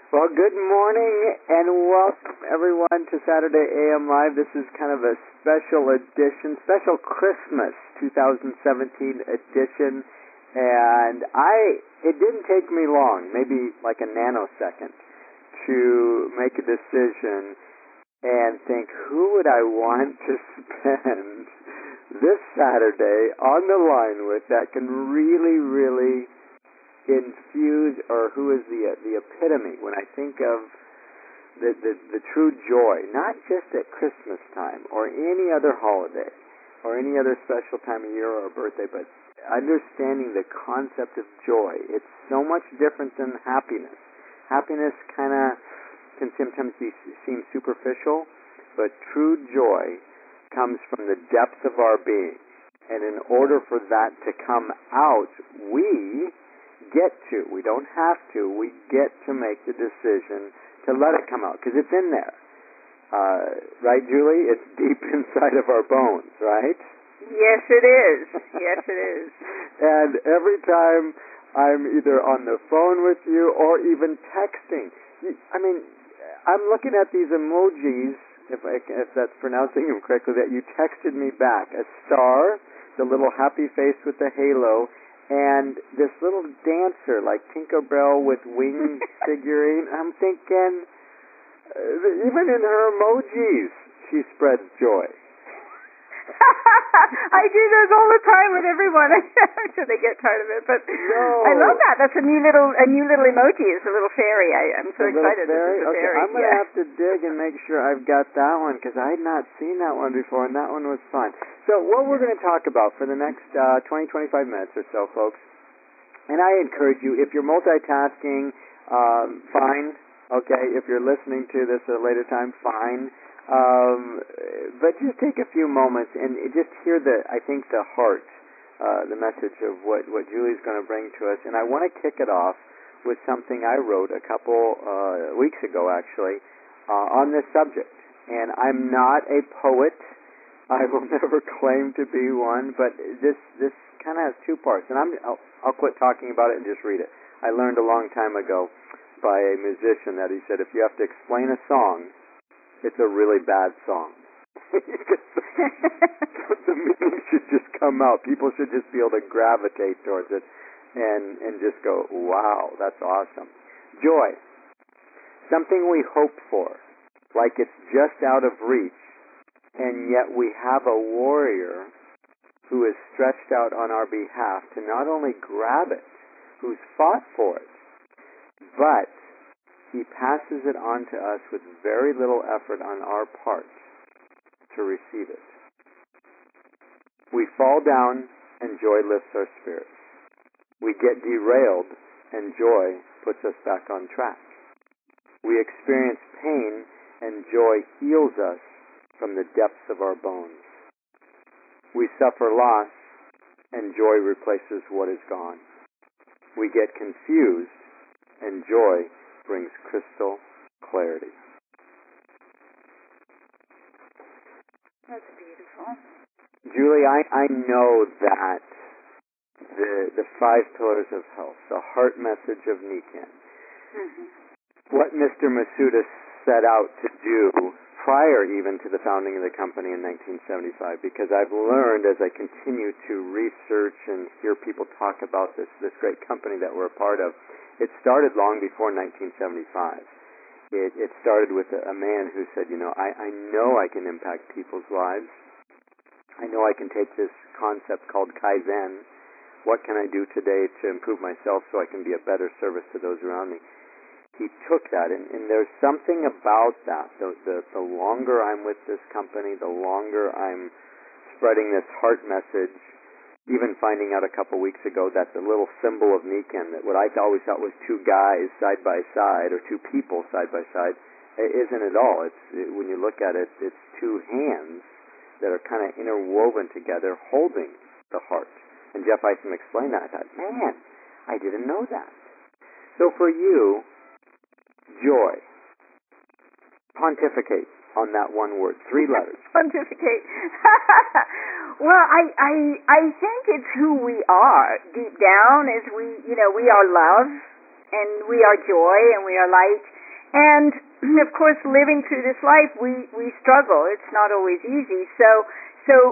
Well, good morning and welcome everyone to Saturday AM Live. This is kind of a special edition, special Christmas 2017 edition. And it didn't take me long, maybe like a nanosecond, to make a decision and think, who would I want to spend this Saturday on the line with that can really infuse, or who is the epitome when I think of the true joy, not just at Christmas time or any other holiday or any other special time of year or birthday, but understanding the concept of joy. It's so much different than happiness. Happiness kind of can sometimes seem superficial, but true joy comes from the depths of our being. And in order for that to come out, we don't have to, we get to make the decision to let it come out, because it's in there. Right, Julie? It's deep inside of our bones, right? Yes, it is. Yes, it is. And every time I'm either on the phone with you or even texting, I'm looking at these emojis, if that's pronouncing them correctly, that you texted me back. A star, the little happy face with the halo, and this little dancer like Tinkerbell with wings figurine. I'm thinking, even in her emojis, she spreads joy. I do those all the time with everyone until they get tired of it. But no. I love that. That's a new little emoji. It's a little fairy. I'm so excited. Fairy? This is a okay, fairy. I'm going to have to dig and make sure I've got that one, because I had not seen that one before, and that one was fun. So what we're going to talk about for the next 20-25 minutes or so, folks, and I encourage you, if you're multitasking, fine. Okay, if you're listening to this at a later time, fine. But just take a few moments and just hear the heart, the message of what Julie's going to bring to us. And I want to kick it off with something I wrote a couple weeks ago, actually, on this subject. And I'm not a poet. I will never claim to be one, but this kind of has two parts. And I'll quit talking about it and just read it. I learned a long time ago by a musician that he said, if you have to explain a song, it's a really bad song. The meaning should just come out. People should just be able to gravitate towards it and just go, wow, that's awesome. Joy, something we hope for, like it's just out of reach, and yet we have a warrior who is stretched out on our behalf to not only grab it, who's fought for it, but he passes it on to us with very little effort on our part to receive it. We fall down and joy lifts our spirits. We get derailed and joy puts us back on track. We experience pain and joy heals us from the depths of our bones. We suffer loss and joy replaces what is gone. We get confused and joy brings crystal clarity. That's beautiful. Julie, I know that the 5 pillars of health, the heart message of Nikken, what Mr. Masuda set out to do prior even to the founding of the company in 1975, because I've learned as I continue to research and hear people talk about this great company that we're a part of, it started long before 1975. It started with a man who said, I know I can impact people's lives. I know I can take this concept called Kaizen. What can I do today to improve myself so I can be a better service to those around me? He took that, and there's something about that. The longer I'm with this company, the longer I'm spreading this heart message, even finding out a couple weeks ago that the little symbol of Nikken, that what I always thought was 2 guys side by side or 2 people side by side, it isn't at all. When you look at it, it's 2 hands that are kind of interwoven together holding the heart. And Jeff Isom explained that. I thought, man, I didn't know that. So for you, joy, pontificate on that one word, 3 letters. Pontificate. Well, I think it's who we are deep down. Is we are love, and we are joy, and we are light, And of course, living through this life, we struggle. It's not always easy. So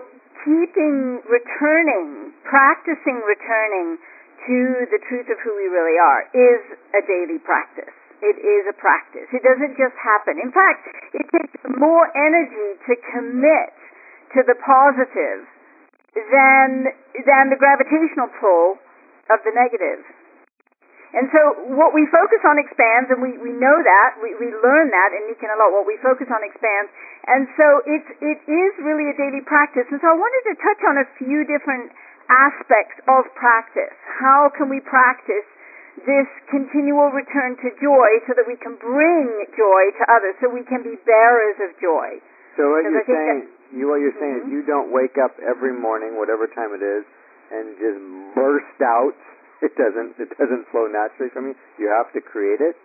practicing returning to the truth of who we really are is a daily practice. It is a practice. It doesn't just happen. In fact, it takes more energy to commit to the positive than the gravitational pull of the negative. And so what we focus on expands, and we know that, we learn that in Nichiren a lot, what we focus on expands. And so it is really a daily practice. And so I wanted to touch on a few different aspects of practice. How can we practice this continual return to joy so that we can bring joy to others, so we can be bearers of joy? So what you're saying is you don't wake up every morning, whatever time it is, and just burst out. It doesn't flow naturally from you. You have to create it.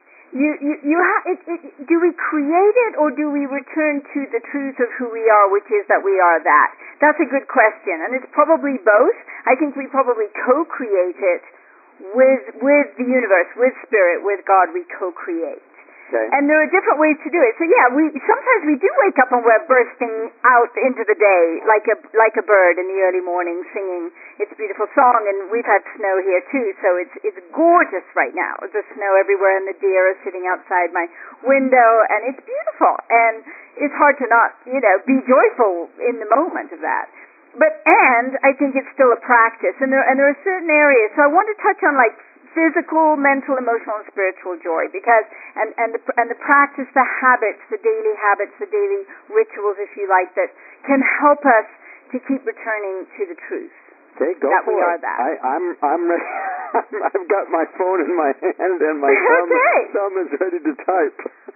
Do we create it, or do we return to the truth of who we are, which is that we are that? That's a good question, and it's probably both. I think we probably co-create it with the universe, with spirit, with God. We co-create. Okay. And there are different ways to do it. So yeah, sometimes we do wake up and we're bursting out into the day like a bird in the early morning, singing its beautiful song. And we've had snow here too, so it's gorgeous right now. There's snow everywhere, and the deer are sitting outside my window, and it's beautiful. And it's hard to not, be joyful in the moment of that. And I think it's still a practice, and there are certain areas. So I want to touch on physical, mental, emotional, and spiritual joy, because and the practice, the habits, the daily rituals, if you like, that can help us to keep returning to the truth. Okay, go that for we it. are that. I'm ready. I've got my phone in my hand, and my thumb is ready to type.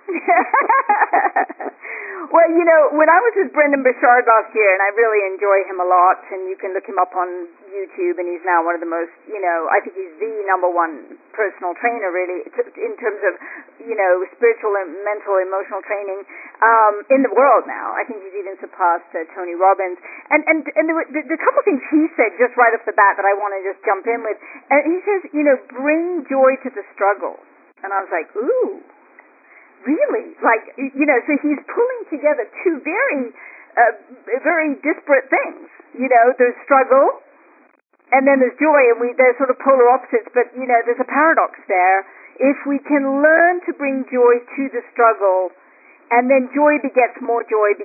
Well, when I was with Brendan Burchard last year, and I really enjoy him a lot, and you can look him up on YouTube, and he's now one of the most, I think he's the number one personal trainer, really, in terms of, spiritual and mental, emotional training in the world now. I think he's even surpassed Tony Robbins. And the couple of things he said just right off the bat that I want to just jump in with, and he says, bring joy to the struggle. And I was like, ooh. Really? So he's pulling together two very disparate things. There's struggle, and then there's joy, and they're sort of polar opposites, but, there's a paradox there. If we can learn to bring joy to the struggle, and then joy begets more joy,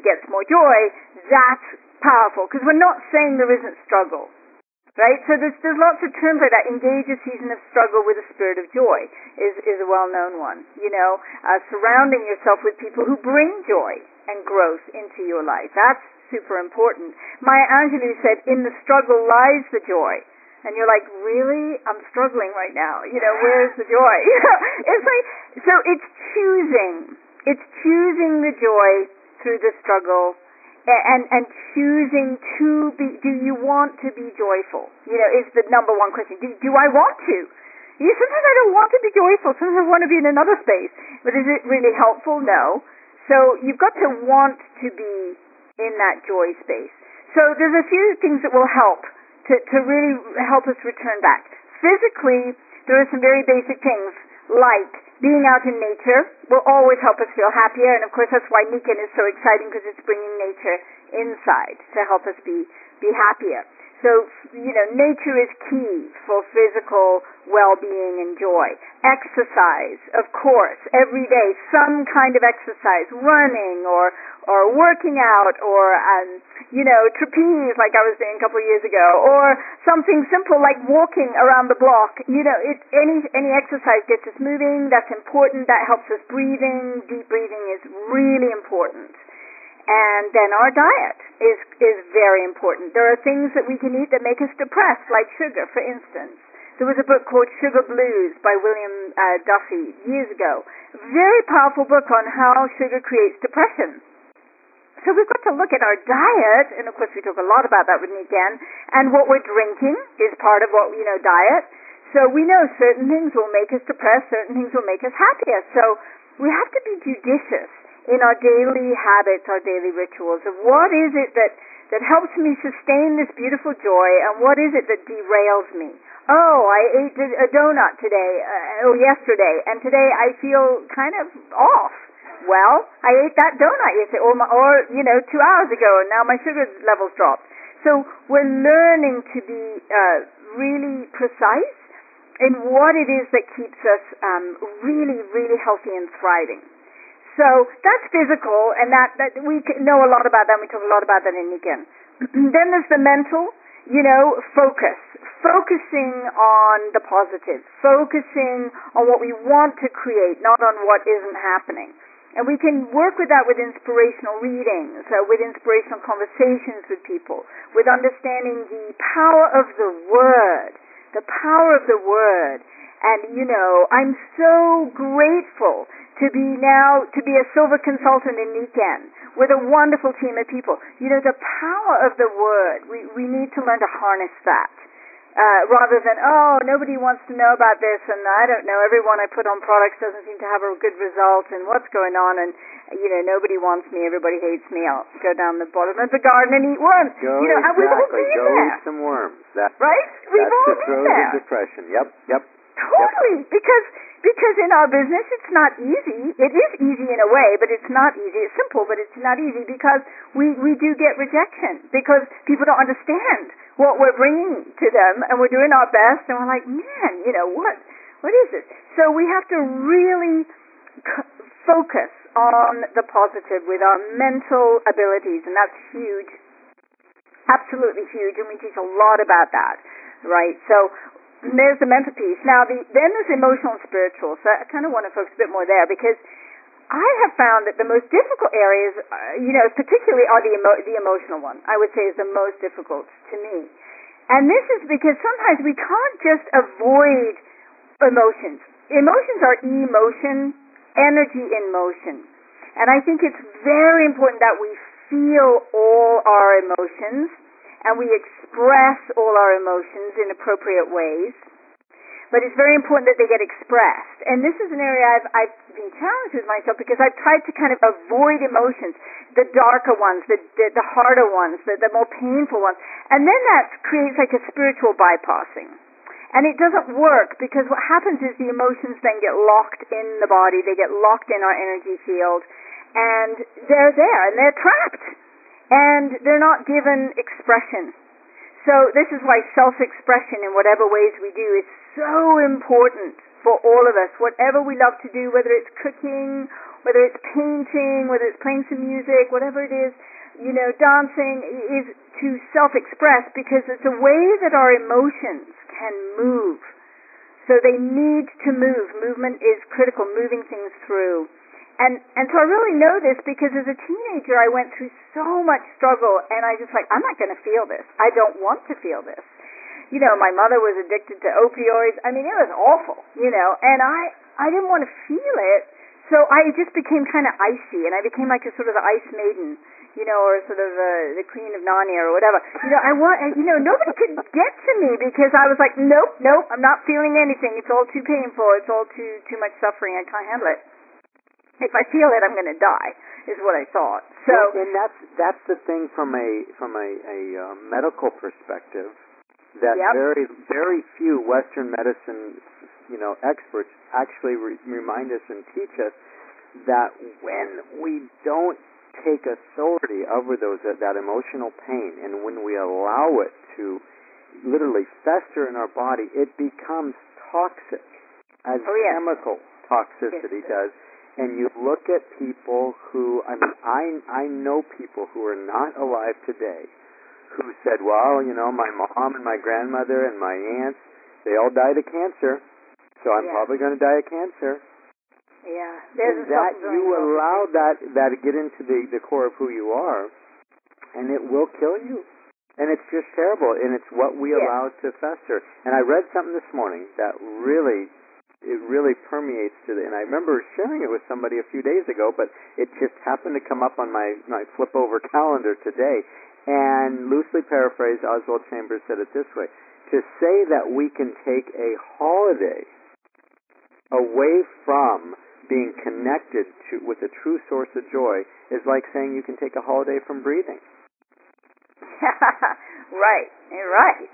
that's powerful, because we're not saying there isn't struggle. Right? So there's lots of terms like that. Engage a season of struggle with a spirit of joy is a well-known one. Surrounding yourself with people who bring joy and growth into your life. That's super important. Maya Angelou said, in the struggle lies the joy. And you're like, really? I'm struggling right now. Where's the joy? It's like, so it's choosing. It's choosing the joy through the struggle. And choosing to be, do you want to be joyful? Is the number one question. Do I want to? Sometimes I don't want to be joyful. Sometimes I want to be in another space. But is it really helpful? No. So you've got to want to be in that joy space. So there's a few things that will help to really help us return back. Physically, there are some very basic things like being out in nature will always help us feel happier, and of course that's why Nichiren is so exciting, because it's bringing nature inside to help us be happier. So, nature is key for physical well-being and joy. Exercise, of course, every day, some kind of exercise, running or working out or, trapeze like I was doing a couple of years ago, or something simple like walking around the block. Any exercise gets us moving. That's important. That helps us breathing. Deep breathing is really important. And then our diet is very important. There are things that we can eat that make us depressed, like sugar, for instance. There was a book called Sugar Blues by William Duffy years ago. Very powerful book on how sugar creates depression. So we've got to look at our diet, and of course we talk a lot about that with Nichiren, and what we're drinking is part of what, diet. So we know certain things will make us depressed, certain things will make us happier. So we have to be judicious in our daily habits, our daily rituals, of what is it that that helps me sustain this beautiful joy, and what is it that derails me? Oh, I ate a donut today, yesterday, and today I feel kind of off. Well, I ate that donut yesterday, or 2 hours ago, and now my sugar levels dropped. So we're learning to be really precise in what it is that keeps us really, really healthy and thriving. So that's physical, and that we know a lot about that, and we talk a lot about that in Nikken. Then there's the mental, focusing on the positive, focusing on what we want to create, not on what isn't happening. And we can work with that with inspirational readings, with inspirational conversations with people, with understanding the power of the word, the power of the word. And, I'm so grateful to be a silver consultant in Nikken with a wonderful team of people. The power of the word, we need to learn to harness that. Rather than, nobody wants to know about this, and I don't know, everyone I put on products doesn't seem to have a good result, and what's going on, and, nobody wants me, everybody hates me, I'll go down the bottom of the garden and eat worms. Go we've all been Go there. Eat some worms. Right? We've all been there. That's the throes of depression. Yep. Totally, because in our business it's not easy. It is easy in a way, but it's not easy. It's simple, but it's not easy because we do get rejection because people don't understand what we're bringing to them, and we're doing our best, and we're like, man, what is this? So we have to really focus on the positive with our mental abilities, and that's huge, absolutely huge, and we teach a lot about that, right? So there's the mental piece. Now, then there's emotional and spiritual. So I kind of want to focus a bit more there because I have found that the most difficult areas, particularly are the emotional one. I would say is the most difficult to me. And this is because sometimes we can't just avoid emotions. Emotions are emotion, energy in motion. And I think it's very important that we feel all our emotions and we express all our emotions in appropriate ways. But it's very important that they get expressed. And this is an area I've been challenged with myself because I've tried to kind of avoid emotions, the darker ones, the harder ones, the more painful ones. And then that creates like a spiritual bypassing. And it doesn't work because what happens is the emotions then get locked in the body, they get locked in our energy field, and they're there, and they're trapped. And they're not given expression. So this is why self-expression in whatever ways we do is so important for all of us. Whatever we love to do, whether it's cooking, whether it's painting, whether it's playing some music, whatever it is, dancing, is to self-express because it's a way that our emotions can move. So they need to move. Movement is critical, moving things through. And so I really know this because as a teenager I went through so much struggle, and I just I'm not going to feel this. I don't want to feel this. My mother was addicted to opioids. I mean, it was awful, and I didn't want to feel it. So I just became kind of icy, and I became like a sort of ice maiden, or sort of the Queen of Narnia or whatever. Nobody could get to me because I was like, nope, I'm not feeling anything. It's all too painful. It's all too much suffering. I can't handle it. If I feel it, I'm going to die, is what I thought. So, and that's the thing from a medical perspective that very very few Western medicine experts actually remind us and teach us that when we don't take authority over that emotional pain, and when we allow it to literally fester in our body, it becomes toxic, as chemical toxicity does. And you look at people who, I know people who are not alive today who said, well, my mom and my grandmother and my aunts, they all died of cancer, so I'm probably going to die of cancer. Yeah. And that you allow that to get into the core of who you are, and it will kill you. And it's just terrible, and it's what we allow to fester. And I read something this morning that really permeates and I remember sharing it with somebody a few days ago, but it just happened to come up on my flip over calendar today. And loosely paraphrased, Oswald Chambers said it this way: to say that we can take a holiday away from being connected with the true source of joy is like saying you can take a holiday from breathing. Right, right.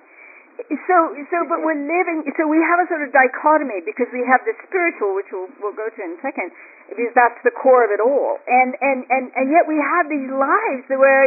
But we're living, so we have a sort of dichotomy because we have the spiritual, which we'll go to in a second, because that's the core of it all. And yet we have these lives where,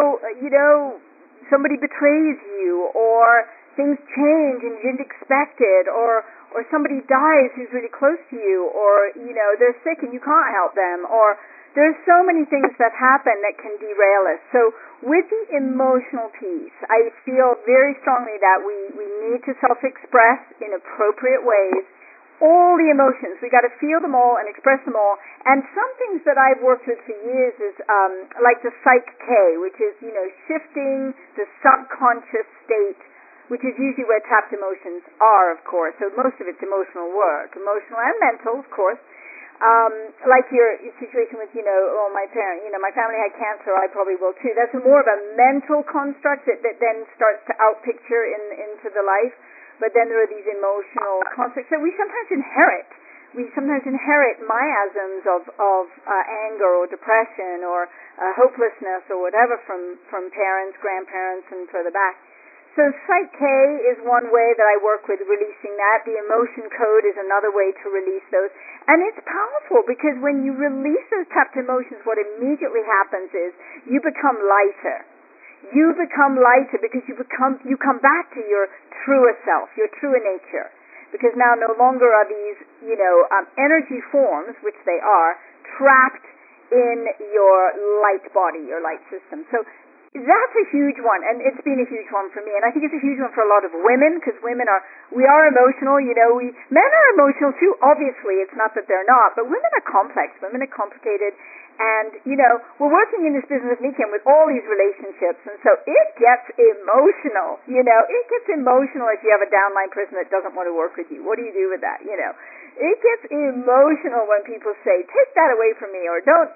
somebody betrays you, or things change and you didn't expect it, or somebody dies who's really close to you, or, they're sick and you can't help them, or there's so many things that happen that can derail us. So with the emotional piece, I feel very strongly that we need to self-express in appropriate ways all the emotions. We got to feel them all and express them all. And some things that I've worked with for years is like the Psych K, which is, shifting the subconscious state, which is usually where trapped emotions are, of course. So most of it's emotional work, emotional and mental, of course. Like your situation with, my family had cancer, I probably will too. That's more of a mental construct that then starts to outpicture into the life. But then there are these emotional constructs that we sometimes inherit. We sometimes inherit miasms of anger or depression or hopelessness or whatever from parents, grandparents, and further back. So Psych K is one way that I work with releasing that. The emotion code is another way to release those. And it's powerful because when you release those trapped emotions, what immediately happens is you become lighter. You become lighter because you come back to your truer self, your truer nature. Because now no longer are these, energy forms, which they are, trapped in your light body, your light system. So that's a huge one, and it's been a huge one for me, and I think it's a huge one for a lot of women, because we are emotional, men are emotional too, obviously, it's not that they're not, but women are complex, women are complicated, and, we're working in this business of Nichiren with all these relationships, and so it gets emotional, it gets emotional if you have a downline person that doesn't want to work with you. What do you do with that, It gets emotional when people say, take that away from me, or don't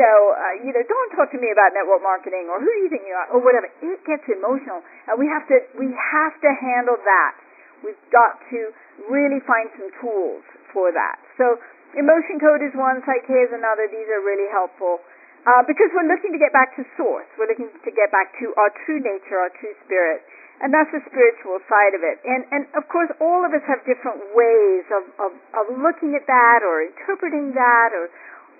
talk to me about network marketing, or who do you think you are, or whatever. It gets emotional, and we have to handle that. We've got to really find some tools for that. So emotion code is one, Psych K is another. These are really helpful because we're looking to get back to source. We're looking to get back to our true nature, our true spirit, and that's the spiritual side of it. And of course, all of us have different ways of looking at that or interpreting that, or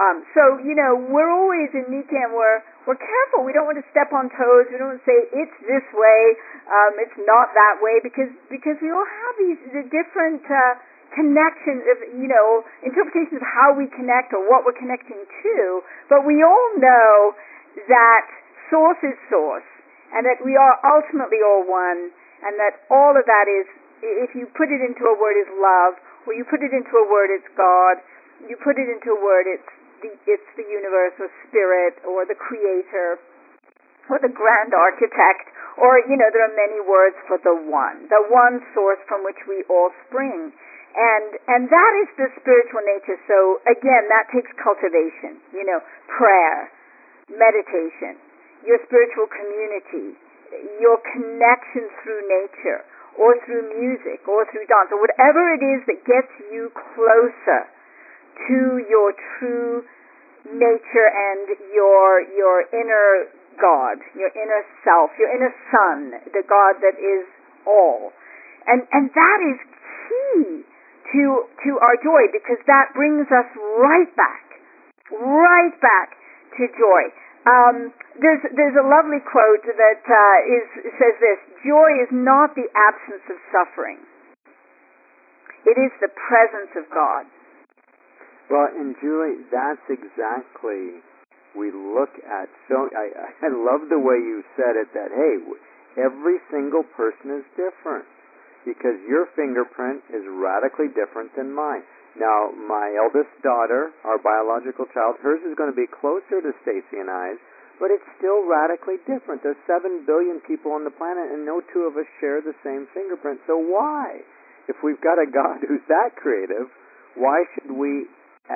we're always in Nichiren, we're careful. We don't want to step on toes. We don't want to say it's this way, it's not that way, because we all have these different connections, interpretations of how we connect or what we're connecting to. But we all know that source is source, and that we are ultimately all one, and that all of that is, if you put it into a word, is love, or you put it into a word, it's God. You put it into a word, it's the universe or spirit or the creator or the grand architect, or there are many words for the one source from which we all spring, and that is the spiritual nature. So again, that takes cultivation, prayer, meditation, your spiritual community, your connection through nature or through music or through dance or whatever it is that gets you closer to your true nature and your inner God, your inner self, your inner sun, the God that is all. And that is key to our joy, because that brings us right back to joy. There's a lovely quote that says this: joy is not the absence of suffering. It is the presence of God. Well, and Julie, that's exactly we look at. So I love the way you said it, that, hey, every single person is different because your fingerprint is radically different than mine. Now, my eldest daughter, our biological child, hers is going to be closer to Stacy and I's, but it's still radically different. There's 7 billion people on the planet, and no two of us share the same fingerprint. So why? If we've got a God who's that creative, why should we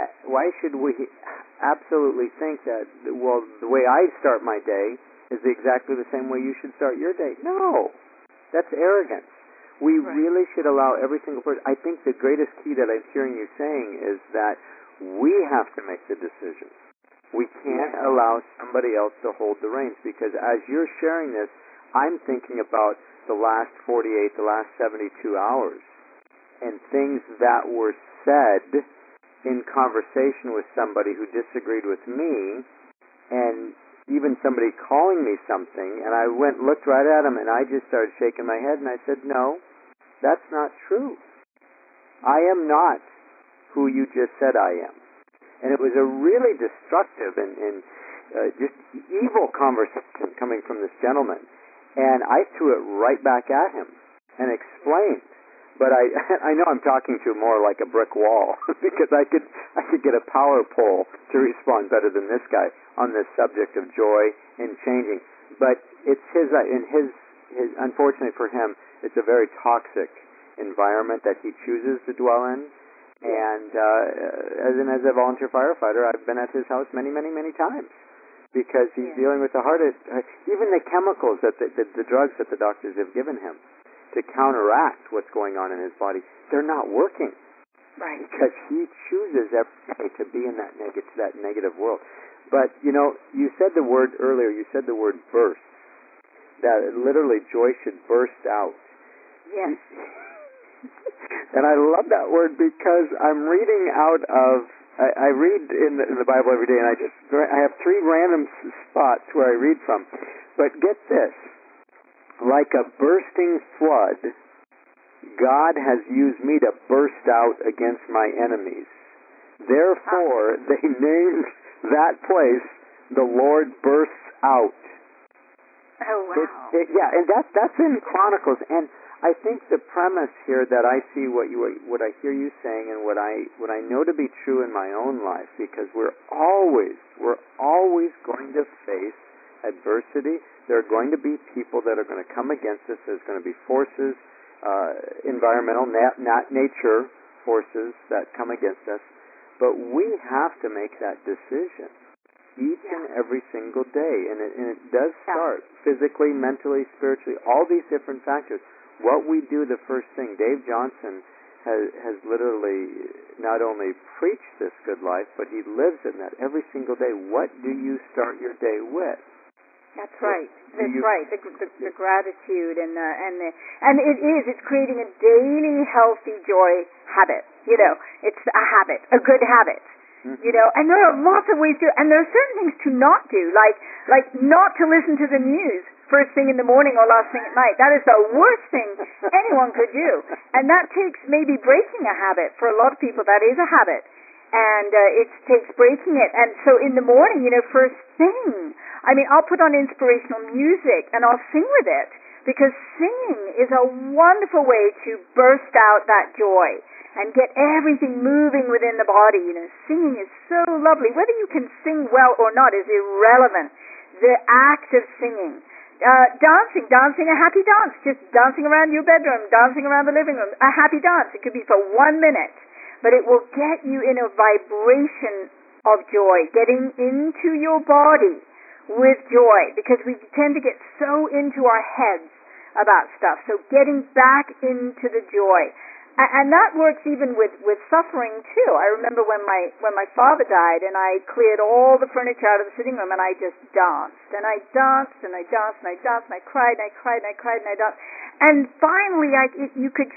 absolutely think that, well, the way I start my day is exactly the same way you should start your day? No, that's arrogance. We really should allow every single person. I think the greatest key that I'm hearing you saying is that we have to make the decisions. We can't allow somebody else to hold the reins, because as you're sharing this, I'm thinking about the last 48, the last 72 hours, and things that were said in conversation with somebody who disagreed with me, and even somebody calling me something, and I looked right at him, and I just started shaking my head, and I said, no, that's not true. I am not who you just said I am. And it was a really destructive and just evil conversation coming from this gentleman. And I threw it right back at him and explained. But I know I'm talking to more like a brick wall because I could get a power pole to respond better than this guy on this subject of joy and changing. But it's his unfortunately for him, it's a very toxic environment that he chooses to dwell in. And as a volunteer firefighter, I've been at his house many, many, many times because he's dealing with the hardest. Even the chemicals that the drugs that the doctors have given him to counteract what's going on in his body, they're not working. Right. Because he chooses every day to be in that negative world. But you said the word earlier. You said the word burst. That literally joy should burst out. Yes. And I love that word because I'm reading out of, I read in the Bible every day, and I have 3 random spots where I read from. But get this, like a bursting flood, God has used me to burst out against my enemies. Therefore, they named that place, the Lord bursts out. Oh, wow. And that's in Chronicles, and I think the premise here that I see what I hear you saying and what I know to be true in my own life, because we're always going to face adversity. There are going to be people that are going to come against us. There's going to be forces, environmental, not nature forces that come against us. But we have to make that decision each and every single day, and it does start physically, mentally, spiritually, all these different factors. What we do the first thing, Dave Johnson has literally not only preached this good life, but he lives in that every single day. What do you start your day with? That's right. That's right. The gratitude and it's creating a daily healthy joy habit. It's a habit, a good habit. And there are lots of ways to, and there are certain things to not do, like not to listen to the news first thing in the morning or last thing at night. That is the worst thing anyone could do. And that takes maybe breaking a habit. For a lot of people, that is a habit. And it takes breaking it. And so in the morning, first thing, I'll put on inspirational music and I'll sing with it, because singing is a wonderful way to burst out that joy and get everything moving within the body. Singing is so lovely. Whether you can sing well or not is irrelevant. The act of singing. Dancing a happy dance, just dancing around your bedroom, dancing around the living room, a happy dance. It could be for 1 minute, but it will get you in a vibration of joy, getting into your body with joy, because we tend to get so into our heads about stuff. So getting back into the joy. And that works even with suffering too. I remember when my father died, and I cleared all the furniture out of the sitting room, and I just danced. And I danced, and I danced, and I danced, and I cried, and I cried, and I cried, and I danced. And finally, you could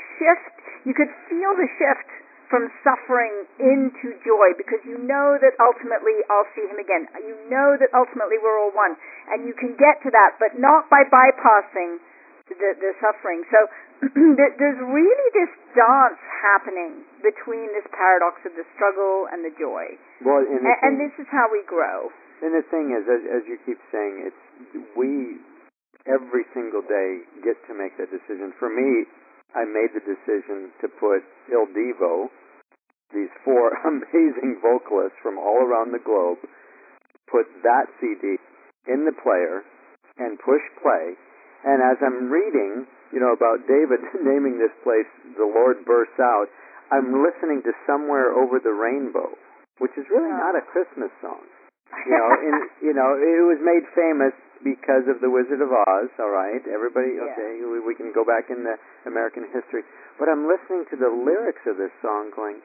feel the shift from suffering into joy, because you know that ultimately I'll see him again. You know that ultimately we're all one. And you can get to that, but not by bypassing the suffering. So there's really this dance happening between this paradox of the struggle and the joy. Well, and this is how we grow. And the thing is, as you keep saying, we every single day get to make that decision. For me, I made the decision to put Il Divo, these 4 amazing vocalists from all around the globe, put that CD in the player and push play. And as I'm reading, about David naming this place, the Lord bursts out, I'm listening to Somewhere Over the Rainbow, which is really not a Christmas song. It was made famous because of The Wizard of Oz, all right? Everybody, okay, we can go back in the American history. But I'm listening to the lyrics of this song going,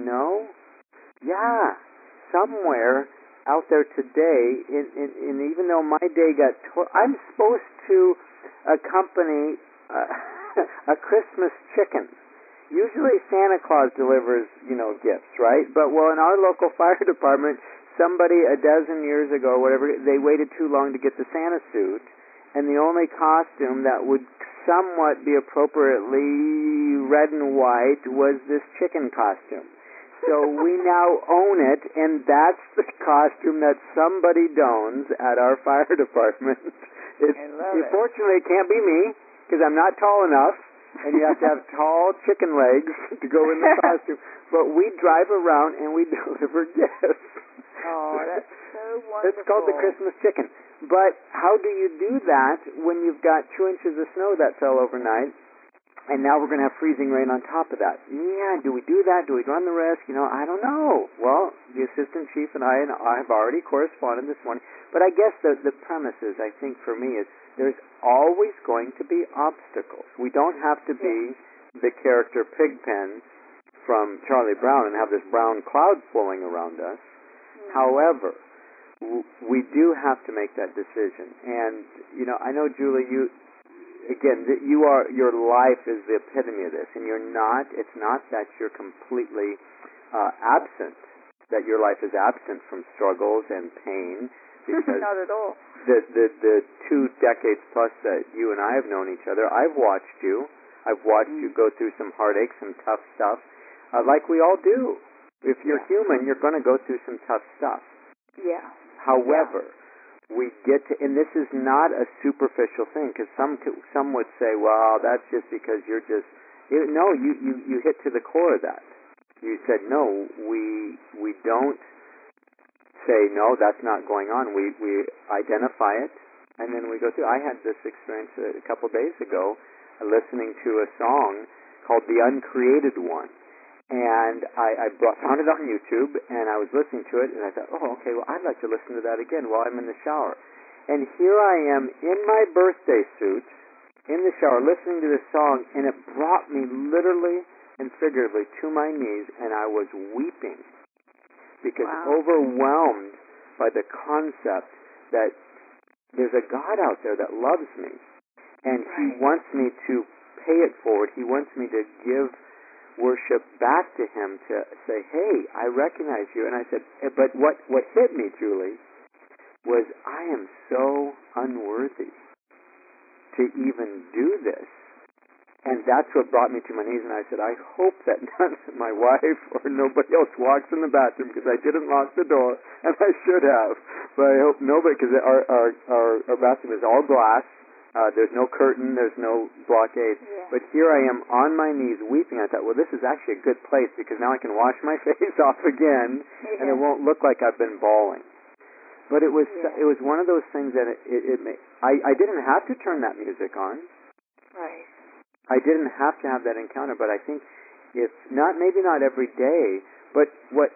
somewhere out there today, and even though my day got I'm supposed to accompany a Christmas chicken. Usually Santa Claus delivers, gifts, right? But in our local fire department, somebody a dozen years ago, whatever, they waited too long to get the Santa suit, and the only costume that would somewhat be appropriately red and white was this chicken costume. So we now own it, and that's the costume that somebody dons at our fire department. Fortunately, it can't be me, because I'm not tall enough, and you have to have tall chicken legs to go in the costume. But we drive around and we deliver gifts. Oh, that's so wonderful. It's called the Christmas chicken. But how do you do that when you've got 2 inches of snow that fell overnight, and now we're going to have freezing rain on top of that? Yeah, do we do that? Do we run the risk? I don't know. Well, the assistant chief and I have already corresponded this morning. But I guess the premise is, I think for me, is there's always going to be obstacles. We don't have to be the character Pigpen from Charlie Brown and have this brown cloud flowing around us. However, we do have to make that decision. And, I know, Julie, your life is the epitome of this, and it's not that you're completely absent, that your life is absent from struggles and pain. Because not at all. The 2 decades plus that you and I have known each other, I've watched you. I've watched you go through some heartache, some tough stuff, like we all do. If you're human, you're going to go through some tough stuff. Yeah. However, we get to, and this is not a superficial thing, because some would say, well, that's just because you're just, no, you hit to the core of that. You said, no, we don't say, no, that's not going on. We identify it, and then we go through. I had this experience a couple days ago, listening to a song called The Uncreated One. And I found it on YouTube, and I was listening to it, and I thought, oh, okay, well, I'd like to listen to that again while I'm in the shower. And here I am in my birthday suit, in the shower, listening to this song, and it brought me literally and figuratively to my knees, and I was weeping. Because overwhelmed by the concept that there's a God out there that loves me, and He wants me to pay it forward. He wants me to give worship back to Him, to say, hey, I recognize you. And I said, but what hit me, Julie, was I am so unworthy to even do this. And that's what brought me to my knees, and I said, I hope that none of my wife or nobody else walks in the bathroom, because I didn't lock the door, and I should have. But I hope nobody, because our bathroom is all glass. There's no curtain, there's no blockade. Yeah. But here I am on my knees weeping. I thought, well, this is actually a good place, because now I can wash my face off again, and it won't look like I've been bawling. But it was one of those things that I didn't have to turn that music on. Right. I didn't have to have that encounter, but I think maybe not every day, but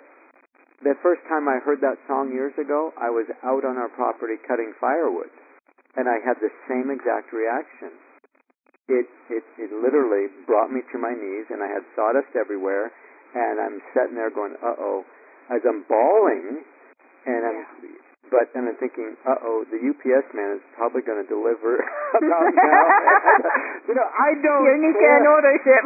the first time I heard that song years ago, I was out on our property cutting firewood, and I had the same exact reaction. It literally brought me to my knees, and I had sawdust everywhere, and I'm sitting there going, uh-oh, as I'm bawling, and I'm thinking, the UPS man is probably going to deliver about now. I don't You need care. an order ship.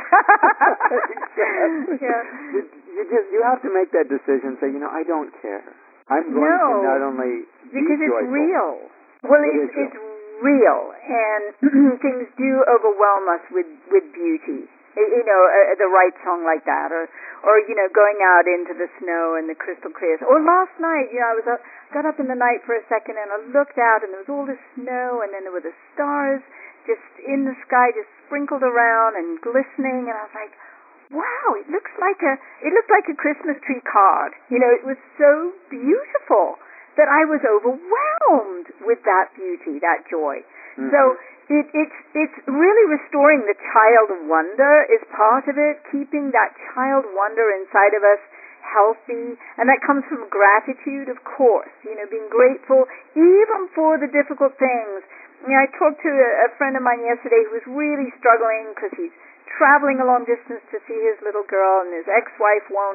Exactly. Yeah. You have to make that decision. Say, I don't care. I'm going to not only be because joyful. It's real. Well, it's real, and things do overwhelm us with beauty. The right song like that, or going out into the snow and the crystal clear. Or last night, I got up in the night for a second, and I looked out, and there was all this snow, and then there were the stars just in the sky, just sprinkled around and glistening, and I was like, wow, it looked like a Christmas tree card. It was so beautiful that I was overwhelmed with that beauty, that joy. Mm-hmm. So it's really restoring the child wonder is part of it, keeping that child wonder inside of us healthy, and that comes from gratitude, of course, being grateful even for the difficult things. I talked to a friend of mine yesterday who was really struggling because he's traveling a long distance to see his little girl, and his ex-wife won't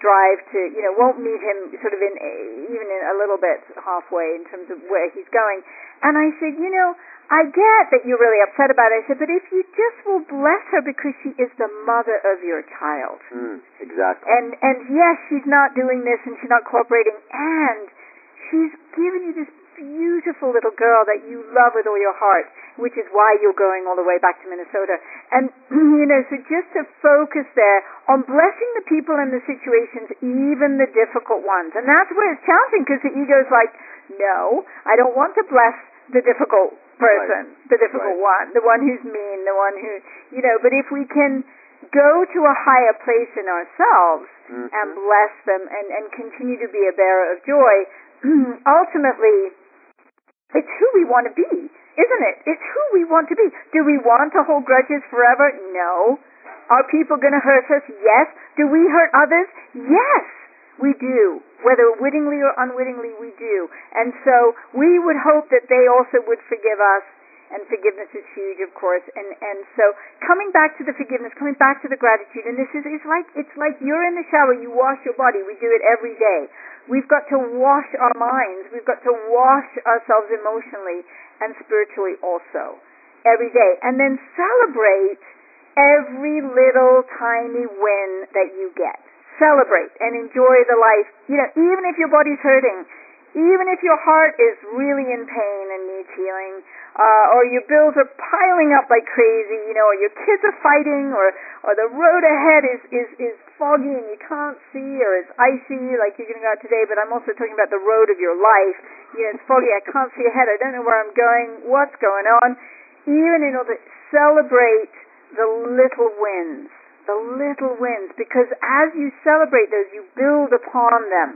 drive to, won't meet him sort of even in a little bit halfway in terms of where he's going. And I said, I get that you're really upset about it. I said, but if you just will bless her because she is the mother of your child. Exactly. And yes, she's not doing this and she's not cooperating, and she's given you this beautiful little girl that you love with all your heart, which is why you're going all the way back to Minnesota. And, so just to focus there on blessing the people and the situations, even the difficult ones. And that's where it's challenging, because the ego's like, no, I don't want to bless the difficult person, the difficult one, the one who's mean, the one who, but if we can go to a higher place in ourselves and bless them and continue to be a bearer of joy, ultimately, it's who we want to be, isn't it? It's who we want to be. Do we want to hold grudges forever? No. Are people going to hurt us? Yes. Do we hurt others? Yes, we do. Whether wittingly or unwittingly, we do. And so we would hope that they also would forgive us, and forgiveness is huge, of course. And so coming back to the forgiveness, coming back to the gratitude, and this is it's like you're in the shower, you wash your body. We do it every day. We've got to wash our minds. We've got to wash ourselves emotionally and spiritually also every day. And then celebrate every little tiny win that you get. Celebrate and enjoy the life. Even if your body's hurting, even if your heart is really in pain and needs healing, or your bills are piling up like crazy, or your kids are fighting, or the road ahead is foggy and you can't see, or it's icy like you're going to go out today, but I'm also talking about the road of your life. It's foggy, I can't see ahead, I don't know where I'm going, what's going on. Even in order to celebrate the little wins, because as you celebrate those, you build upon them.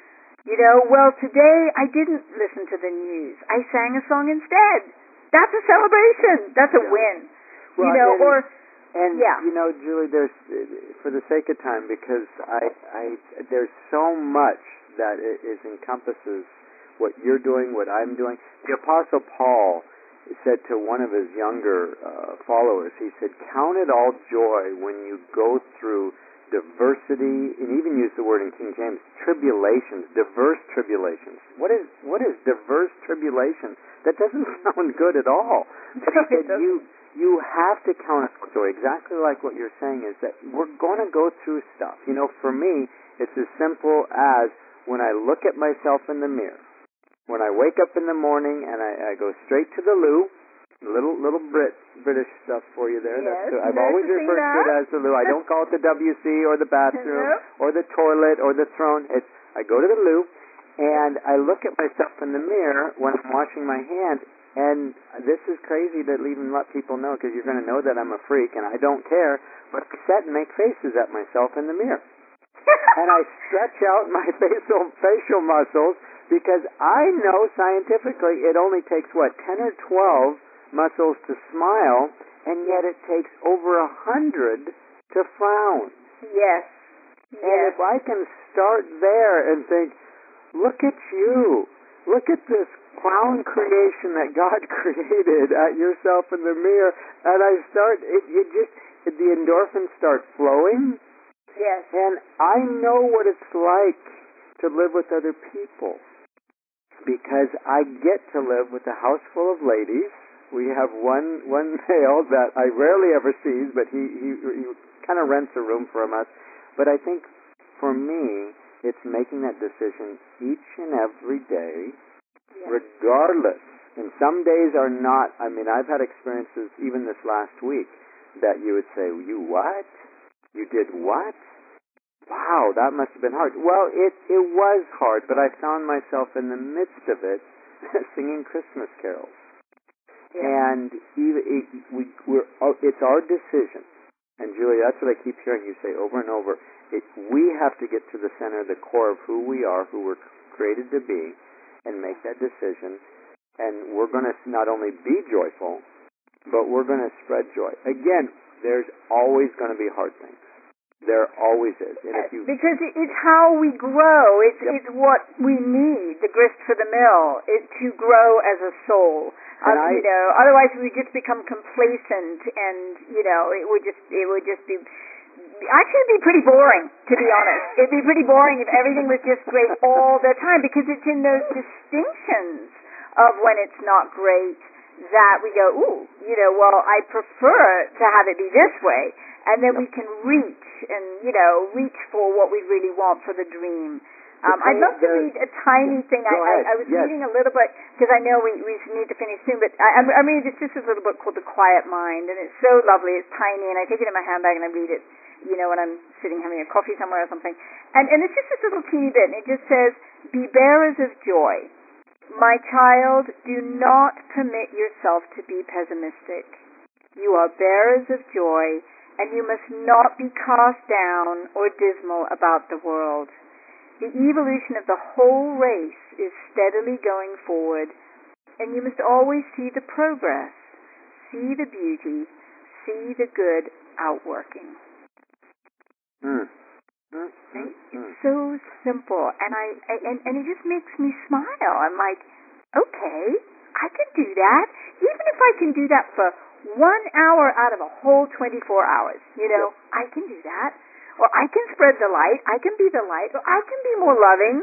Well, today I didn't listen to the news. I sang a song instead. That's a celebration. That's a win. Well, Julie, there's, for the sake of time, because there's so much that encompasses what you're doing, what I'm doing. The Apostle Paul said to one of his younger followers, he said, count it all joy when you go through diversity, and even use the word in King James, tribulations, diverse tribulations. What is diverse tribulation? That doesn't sound good at all. But he said you have to count it joy. Exactly like what you're saying is that we're going to go through stuff. For me, it's as simple as when I look at myself in the mirror, when I wake up in the morning and I go straight to the loo. Little British stuff for you there. Yes, I've always referred to it as the loo. I don't call it the WC or the bathroom or the toilet or the throne. I go to the loo and I look at myself in the mirror when I'm washing my hands. And this is crazy to even let people know, because you're going to know that I'm a freak and I don't care. But I sit and make faces at myself in the mirror, and I stretch out my facial muscles, because I know scientifically it only takes 10 or 12 muscles to smile, and yet it takes over 100 to frown. Yes. And if I can start there and think, look at you, look at this crown creation that God created at yourself in the mirror, and I start, the endorphins start flowing. Yes. And I know what it's like to live with other people, because I get to live with a house full of ladies. We have one male that I rarely ever sees, but he kind of rents a room from us. But I think for me, it's making that decision each and every day, regardless. And some days are not. I've had experiences even this last week that you would say, "You what? You did what? Wow, that must have been hard." Well, it was hard, but I found myself in the midst of it singing Christmas carols. Yeah. And it's our decision. And Julie, that's what I keep hearing you say over and over. We have to get to the center, the core of who we are, who we're created to be, and make that decision. And we're going to not only be joyful, but we're going to spread joy. Again, there's always going to be hard things. There always is. And because it's how we grow. It's what we need, the grist for the mill, to grow as a soul. Otherwise we just become complacent, and it would just be actually it'd be pretty boring, to be honest. It'd be pretty boring if everything was just great all the time, because it's in those distinctions of when it's not great that we go, ooh, well, I prefer to have it be this way, and then we can reach for what we really want for the dream. I'd love to read a tiny thing. I was reading a little bit, because I know we need to finish soon, but I'm reading just a little book called The Quiet Mind, and it's so lovely. It's tiny, and I take it in my handbag and I read it, when I'm sitting having a coffee somewhere or something. And it's just this little teeny bit, and it just says, "Be bearers of joy. My child, do not permit yourself to be pessimistic. You are bearers of joy, and you must not be cast down or dismal about the world. The evolution of the whole race is steadily going forward, and you must always see the progress, see the beauty, see the good outworking." It's so simple, and it just makes me smile. I'm like, okay, I can do that. Even if I can do that for 1 hour out of a whole 24 hours, I can do that. Or I can spread the light, I can be the light, or I can be more loving,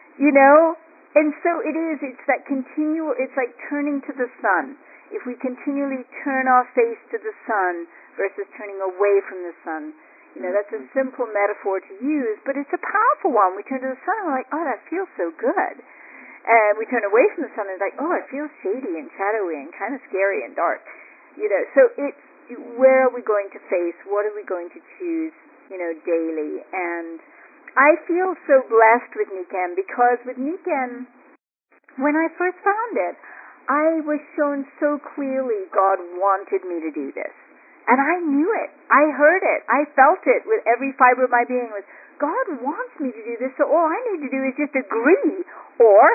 And so it's that it's like turning to the sun. If we continually turn our face to the sun versus turning away from the sun, that's a simple metaphor to use, but it's a powerful one. We turn to the sun and we're like, oh, that feels so good. And we turn away from the sun and it's like, oh, it feels shady and shadowy and kind of scary and dark. So it's, where are we going to face? What are we going to choose? Daily. And I feel so blessed with Nikken, because with Nikken, when I first found it, I was shown so clearly God wanted me to do this. And I knew it. I heard it. I felt it with every fiber of my being. Was God wants me to do this, so all I need to do is just agree. Or,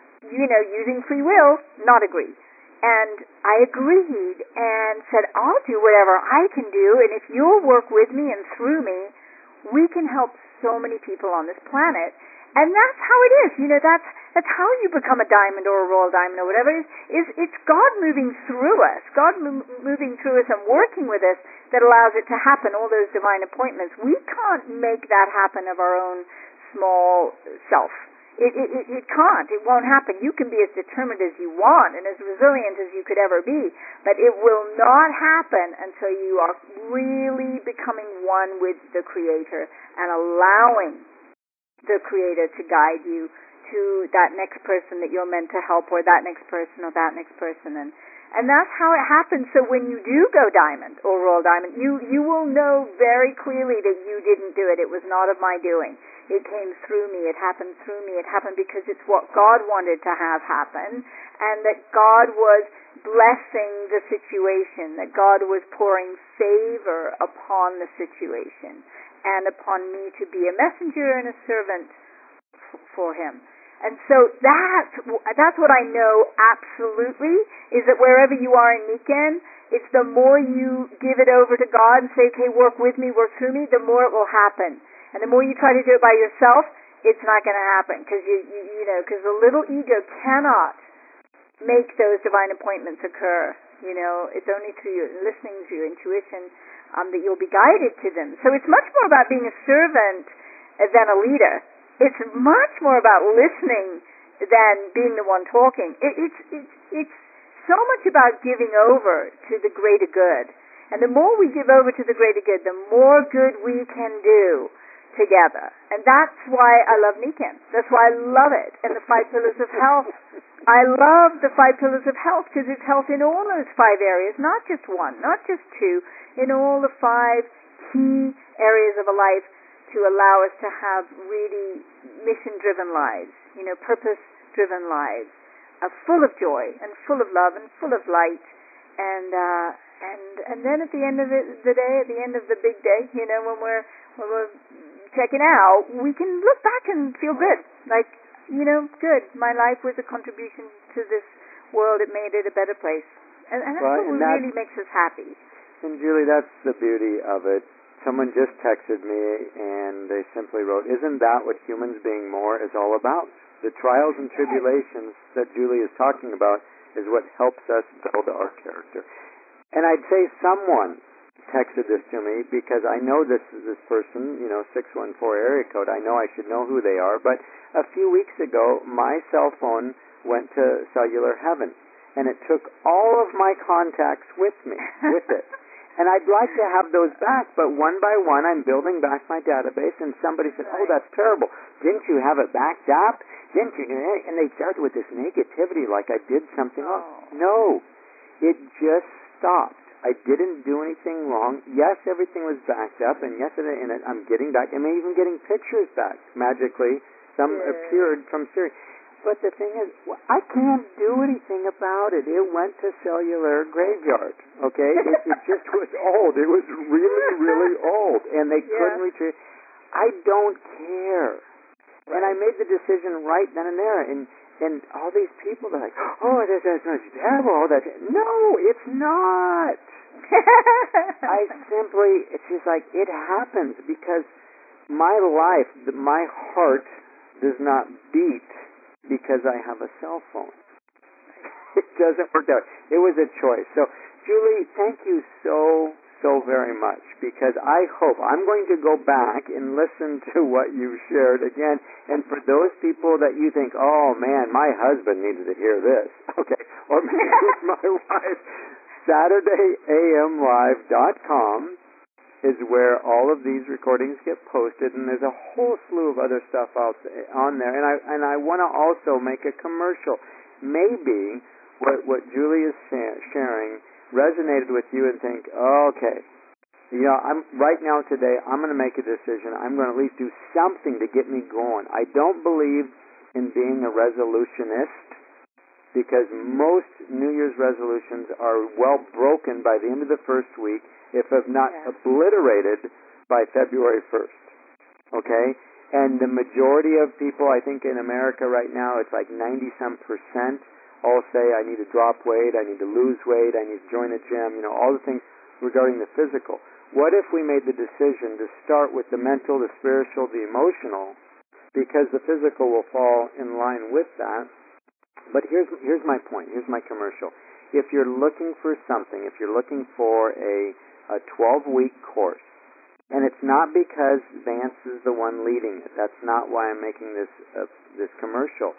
using free will, not agree. And I agreed and said, I'll do whatever I can do, and if you'll work with me and through me, we can help so many people on this planet. And that's how it is. That's how you become a diamond or a royal diamond or whatever. It's God moving through us, God moving through us and working with us that allows it to happen, all those divine appointments. We can't make that happen of our own small self. It can't. It won't happen. You can be as determined as you want and as resilient as you could ever be, but it will not happen until you are really becoming one with the Creator and allowing the Creator to guide you to that next person that you're meant to help, or that next person or that next person. And that's how it happens. So when you do go diamond or royal diamond, you will know very clearly that you didn't do it. It was not of my doing. It came through me. It happened through me. It happened because it's what God wanted to have happen, and that God was blessing the situation, that God was pouring favor upon the situation and upon me to be a messenger and a servant for Him. And so that's what I know absolutely, is that wherever you are in Nikken, it's the more you give it over to God and say, okay, work with me, work through me, the more it will happen. And the more you try to do it by yourself, it's not going to happen, because because the little ego cannot make those divine appointments occur. It's only through your listening, through your intuition, that you'll be guided to them. So it's much more about being a servant than a leader. It's much more about listening than being the one talking. It's so much about giving over to the greater good. And the more we give over to the greater good, the more good we can do together. And that's why I love Nikken. That's why I love it. And the 5 pillars of health. I love the 5 pillars of health, because it's health in all those 5 areas, not just one, not just 2, in all the 5 key areas of a life, to allow us to have really mission-driven lives, purpose-driven lives, full of joy and full of love and full of light. And then at the end of the day, at the end of the big day, when we're checking out, we can look back and feel good. Like, good. My life was a contribution to this world. It made it a better place. And that's what really makes us happy. And Julie, that's the beauty of it. Someone just texted me and they simply wrote, isn't that what humans being more is all about? The trials and tribulations that Julie is talking about is what helps us build our character. And I'd say someone texted this to me because I know this person, 614 area code. I know I should know who they are. But a few weeks ago, my cell phone went to cellular heaven, and it took all of my contacts with it. And I'd like to have those back, but one by one, I'm building back my database, and somebody said, "Oh, that's terrible. Didn't you have it backed up? Didn't you do it?" And they started with this negativity like I did something wrong. No, it just stopped. I didn't do anything wrong. Yes, everything was backed up, and yes, I'm getting back. I'm even getting pictures back magically. Some appeared from Siri. But the thing is, I can't do anything about it. It went to cellular graveyard, okay? It just was old. It was really, really old, and they couldn't retrieve. I don't care. Right. And I made the decision right then and there, and all these people are like, "Oh, that's terrible." No, it's not. It's just like, it happens because my life, my heart does not beat because I have a cell phone. It doesn't work out. It was a choice. So, Julie, thank you so very much, because I hope I'm going to go back and listen to what you shared again. And for those people that you think, "Oh man, my husband needed to hear this," okay, or maybe it's my wife, SaturdayAMLive.com is where all of these recordings get posted, and there's a whole slew of other stuff on there. And I want to also make a commercial. Maybe what Julie is sharing resonated with you and think, "Okay, I'm right now today. I'm going to make a decision. I'm going to at least do something to get me going." I don't believe in being a resolutionist, because most New Year's resolutions are well broken by the end of the first week, if not obliterated by February 1st. Okay? And the majority of people, I think in America right now, it's like 90-some% all say, "I need to drop weight, I need to lose weight, I need to join a gym," all the things regarding the physical. What if we made the decision to start with the mental, the spiritual, the emotional, because the physical will fall in line with that. But here's my point. Here's my commercial. If you're looking for something, if you're looking for a 12-week course, and it's not because Vance is the one leading it. That's not why I'm making this commercial.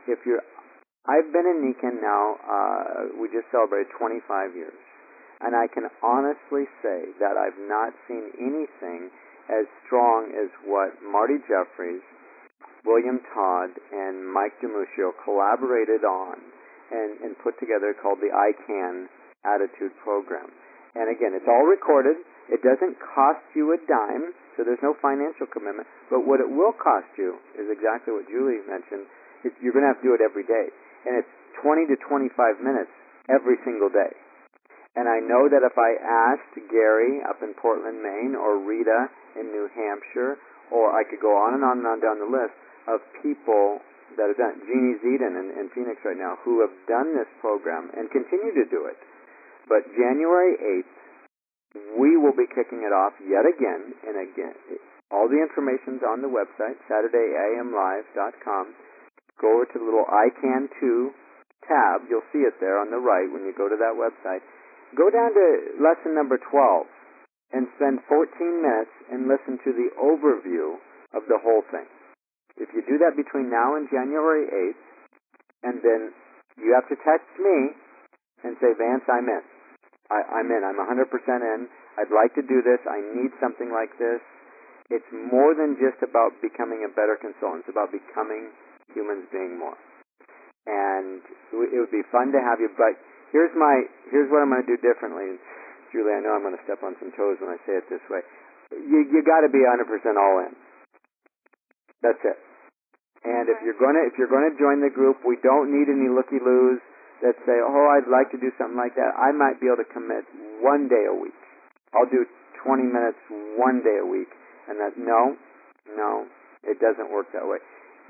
I've been in Nikken now. We just celebrated 25 years, and I can honestly say that I've not seen anything as strong as what Marty Jeffries, William Todd, and Mike DiMuccio collaborated on and put together, called the I Can Attitude Program. And again, it's all recorded. It doesn't cost you a dime, so there's no financial commitment. But what it will cost you is exactly what Julie mentioned. You're going to have to do it every day. And it's 20 to 25 minutes every single day. And I know that if I asked Gary up in Portland, Maine, or Rita in New Hampshire, or I could go on and on and on down the list of people that have done it, Jeannie Zedin in Phoenix right now, who have done this program and continue to do it. But January 8th, we will be kicking it off yet again and again. All the information's on the website, SaturdayAMLive.com. Go over to the little I Can Too tab. You'll see it there on the right when you go to that website. Go down to lesson number 12 and spend 14 minutes and listen to the overview of the whole thing. If you do that between now and January 8th, and then you have to text me and say, "Vance, I'm in. I'm in. I'm 100% in. I'd like to do this. I need something like this." It's more than just about becoming a better consultant. It's about becoming humans being more. And it would be fun to have you, but here's what I'm going to do differently. Julie, I know I'm going to step on some toes when I say it this way. You got to be 100% all in. That's it. And if you're going to join the group, we don't need any looky-loos that say, "Oh, I'd like to do something like that." I might be able to commit 1 day a week. I'll do 20 minutes 1 day a week. And no, it doesn't work that way.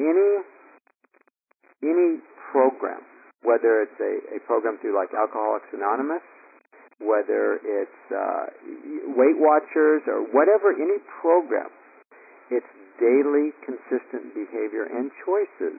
Any program, whether it's a program through like Alcoholics Anonymous, whether it's Weight Watchers, or whatever, any program, it's daily consistent behavior and choices.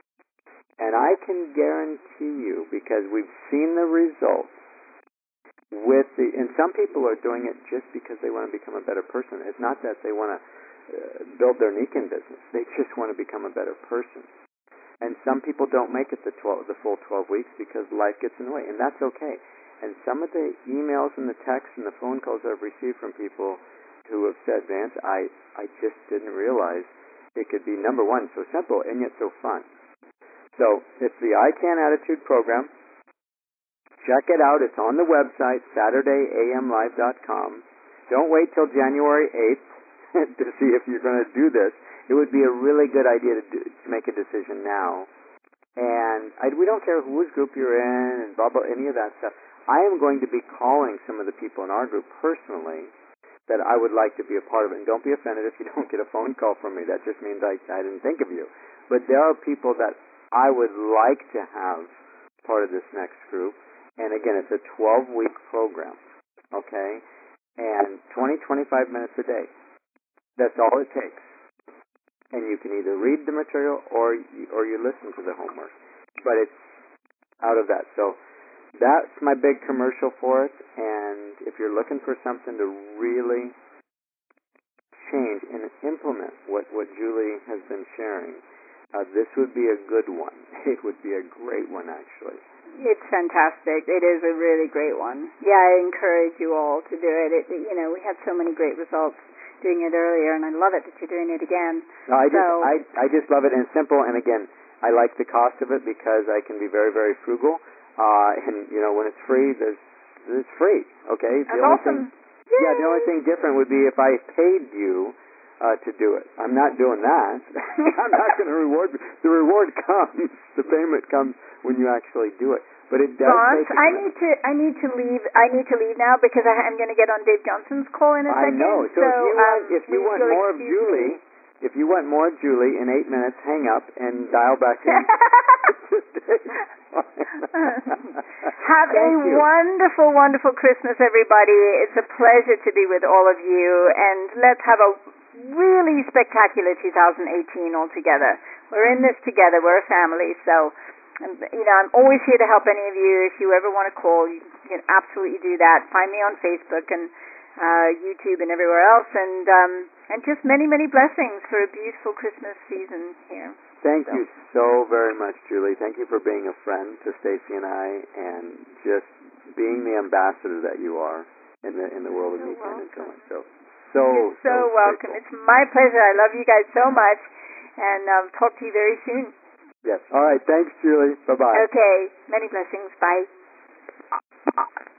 And I can guarantee you, because we've seen the results, and some people are doing it just because they want to become a better person. It's not that they want to build their Nikken business. They just want to become a better person. And some people don't make it the full 12 weeks because life gets in the way, and that's okay. And some of the emails and the texts and the phone calls I've received from people who have said, Vance, I just didn't realize it could be, number one, so simple and yet so fun. So it's the I Can Attitude program. Check it out. It's on the website, SaturdayAMLive.com. Don't wait till January 8th to see if you're going to do this. It would be a really good idea to make a decision now. And we don't care whose group you're in and blah, blah, any of that stuff. I am going to be calling some of the people in our group personally that I would like to be a part of it. And don't be offended if you don't get a phone call from me. That just means I didn't think of you. But there are people that I would like to have part of this next group. And again, it's a 12-week program, okay? And 25 minutes a day. That's all it takes. And you can either read the material or you listen to the homework. But it's out of that. So that's my big commercial for it. And if you're looking for something to really change and implement what Julie has been sharing, this would be a good one. It would be a great one, actually. It's fantastic. It is a really great one. Yeah, I encourage you all to do it. We had so many great results doing it earlier, and I love it that you're doing it again. No, I just love it, and it's simple. And again, I like the cost of it because I can be very, very frugal. And when it's free, it's free. Okay. That's awesome. The only thing different would be if I paid you to do it. I'm not doing that. I'm not going to reward. The reward comes. The payment comes when you actually do it. But it does. Boss, I need to leave. I need to leave now because I'm going to get on Dave Johnson's call in a second. I know. So if you want more of Julie, if you want more of Julie in 8 minutes, hang up and dial back in. Have a wonderful, wonderful Christmas, everybody. It's a pleasure to be with all of you, and let's have a really spectacular 2018 all together. We're in this together. We're a family, so I'm always here to help any of you. If you ever want to call, you can absolutely do that. Find me on Facebook and YouTube and everywhere else, and just many, many blessings for a beautiful Christmas season here. Thank you so very much, Julie. Thank you for being a friend to Stacy and I, and just being the ambassador that you are in the world of Nikken and so on. You're so welcome. Grateful. It's my pleasure. I love you guys so much, and talk to you very soon. Yes. All right. Thanks, Julie. Bye-bye. Okay. Many blessings. Bye.